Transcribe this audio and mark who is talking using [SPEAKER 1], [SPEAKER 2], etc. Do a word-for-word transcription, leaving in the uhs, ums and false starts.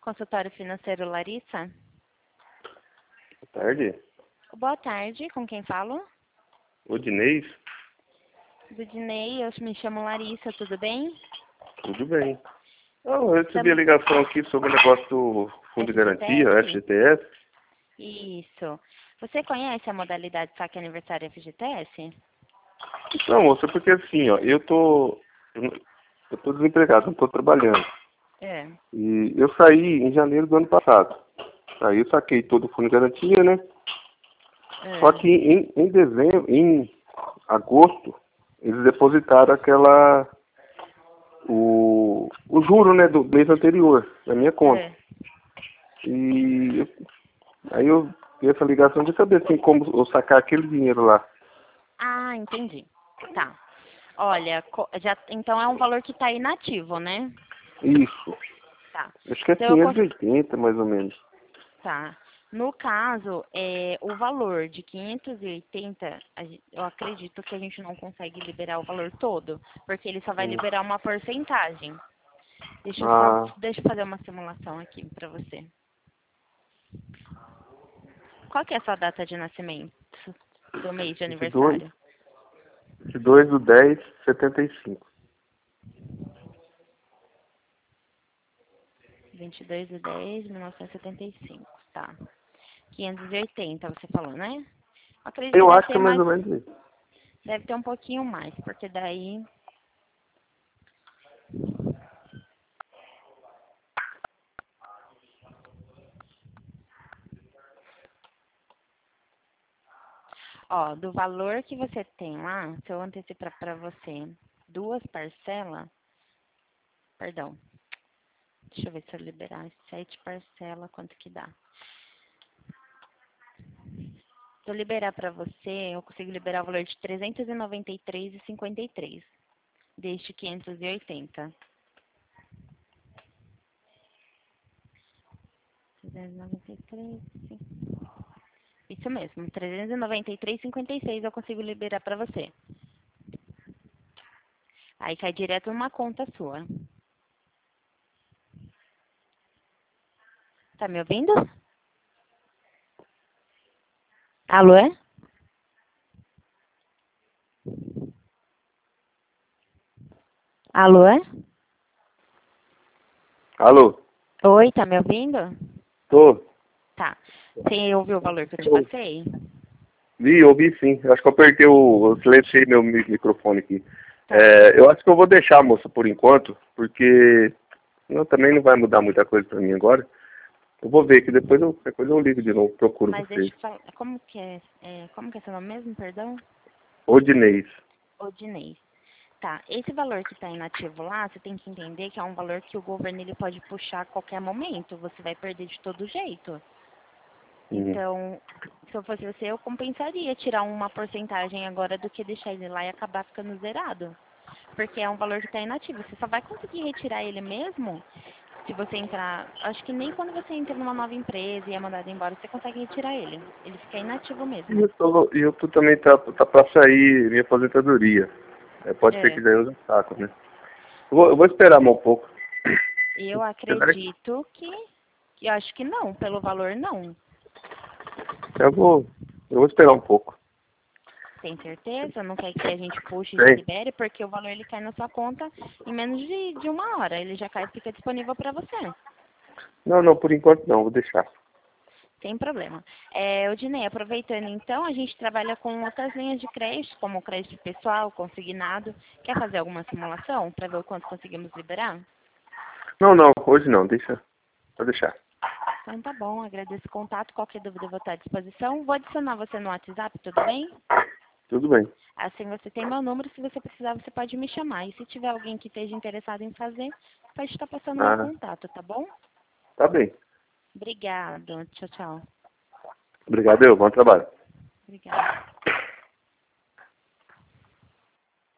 [SPEAKER 1] Consultório Financeiro Larissa?
[SPEAKER 2] Boa tarde.
[SPEAKER 1] Boa tarde, com quem falo?
[SPEAKER 2] Odinês?
[SPEAKER 1] Budinei, eu me chamo Larissa, tudo bem?
[SPEAKER 2] Tudo bem. Eu recebi a ligação aqui sobre o negócio do Fundo de Garantia, F G T S.
[SPEAKER 1] Isso. Você conhece a modalidade saque aniversário F G T S?
[SPEAKER 2] Não, moça, porque assim, ó, eu tô, eu tô desempregado, não tô trabalhando.
[SPEAKER 1] É.
[SPEAKER 2] E eu saí em janeiro do ano passado. Aí eu saquei todo o Fundo de Garantia, né?
[SPEAKER 1] É.
[SPEAKER 2] Só que em, em dezembro, em agosto, eles depositaram aquela, o, o juro, né, do mês anterior, na minha conta.
[SPEAKER 1] É.
[SPEAKER 2] E eu, aí eu vi essa ligação de saber assim, como eu sacar aquele dinheiro lá.
[SPEAKER 1] Ah, entendi. Tá. Olha, co- já, então é um valor que está inativo, né?
[SPEAKER 2] Isso.
[SPEAKER 1] Tá.
[SPEAKER 2] Acho que é
[SPEAKER 1] Então eu
[SPEAKER 2] quinhentos e
[SPEAKER 1] cons...
[SPEAKER 2] oitenta mais ou menos.
[SPEAKER 1] Tá. No caso, é, o valor de quinhentos e oitenta, a gen- eu acredito que a gente não consegue liberar o valor todo, porque ele só vai
[SPEAKER 2] Hum.
[SPEAKER 1] liberar uma porcentagem. Deixa eu só,
[SPEAKER 2] Ah,
[SPEAKER 1] deixa eu fazer uma simulação aqui para você. Qual que é a sua data de nascimento do mês de
[SPEAKER 2] vinte e dois,
[SPEAKER 1] aniversário?
[SPEAKER 2] vinte e dois do dez, setenta e cinco.
[SPEAKER 1] vinte e dois de dez de mil novecentos e setenta e cinco, tá. quinhentos e oitenta, você falou, né? Acredito que
[SPEAKER 2] Eu
[SPEAKER 1] deve
[SPEAKER 2] acho que
[SPEAKER 1] ter
[SPEAKER 2] é mais
[SPEAKER 1] mais,
[SPEAKER 2] ou menos isso.
[SPEAKER 1] deve ter um pouquinho mais, porque daí... Ó, do valor que você tem lá, se eu antecipar para você duas parcelas, perdão, deixa eu ver se eu liberar sete parcelas, quanto que dá. Se eu liberar para você, eu consigo liberar o valor de trezentos e noventa e três reais e cinquenta e três centavos, deste quinhentos e oitenta. trezentos e noventa e três, sim. Isso mesmo, trezentos e noventa e três reais e cinquenta e seis eu consigo liberar para você. Aí cai direto numa conta sua. Tá me ouvindo? Alô? É? Alô? É?
[SPEAKER 2] Alô?
[SPEAKER 1] Oi, tá me ouvindo?
[SPEAKER 2] Tô.
[SPEAKER 1] Tá. Você ouviu o valor que eu te
[SPEAKER 2] Eu
[SPEAKER 1] passei?
[SPEAKER 2] vi, ouvi sim. Eu acho que eu apertei o. Eu silenciei meu mi- microfone aqui.
[SPEAKER 1] Tá.
[SPEAKER 2] É, eu acho que eu vou deixar, moça, por enquanto, porque não, também não vai mudar muita coisa pra mim agora. Eu vou ver que depois eu, qualquer coisa eu ligo de novo, procuro
[SPEAKER 1] Mas deixa
[SPEAKER 2] vocês.
[SPEAKER 1] eu falar. Como que é, é como que é seu nome mesmo, perdão?
[SPEAKER 2] Odinês.
[SPEAKER 1] Odinês. Tá. Esse valor que está inativo lá, você tem que entender que é um valor que o governo ele pode puxar a qualquer momento. Você vai perder de todo jeito.
[SPEAKER 2] Uhum.
[SPEAKER 1] Então, se eu fosse você, eu compensaria tirar uma porcentagem agora do que deixar ele lá e acabar ficando zerado. Porque é um valor que está inativo. Você só vai conseguir retirar ele mesmo se você entrar. Acho que nem quando você entra numa nova empresa e é mandado embora, você consegue retirar ele. Ele fica inativo
[SPEAKER 2] E
[SPEAKER 1] mesmo.
[SPEAKER 2] eu, tô, e eu tô também tá, tá pra sair minha aposentadoria. É, pode ser
[SPEAKER 1] É.
[SPEAKER 2] que daí eu já saco, né? Eu vou, eu vou esperar mais um pouco.
[SPEAKER 1] Eu
[SPEAKER 2] Apesar que
[SPEAKER 1] acredito que. Eu acho que não, pelo valor não.
[SPEAKER 2] Eu vou, eu vou esperar um pouco.
[SPEAKER 1] Tem certeza? Não quer que a gente puxe e já
[SPEAKER 2] Tem?
[SPEAKER 1] libere? Porque o valor ele cai na sua conta em menos de, de uma hora. Ele já cai e fica disponível para você.
[SPEAKER 2] Não, não, por enquanto não, vou deixar.
[SPEAKER 1] Sem problema. É, Odinei, aproveitando então, a gente trabalha com outras linhas de crédito, como crédito pessoal, consignado. Quer fazer alguma simulação para ver o quanto conseguimos liberar?
[SPEAKER 2] Não, não, hoje não, deixa, vou deixar.
[SPEAKER 1] Então tá bom, agradeço o contato. Qualquer dúvida eu vou estar à disposição. Vou adicionar você no WhatsApp, tudo bem?
[SPEAKER 2] Tudo bem.
[SPEAKER 1] Assim você tem meu número, se você precisar você pode me chamar. E se tiver alguém que esteja interessado em fazer, pode estar passando meu
[SPEAKER 2] Ah,
[SPEAKER 1] contato, tá bom?
[SPEAKER 2] tá bem.
[SPEAKER 1] Obrigado. Tchau, tchau.
[SPEAKER 2] Obrigado, eu, bom trabalho.
[SPEAKER 1] Obrigada.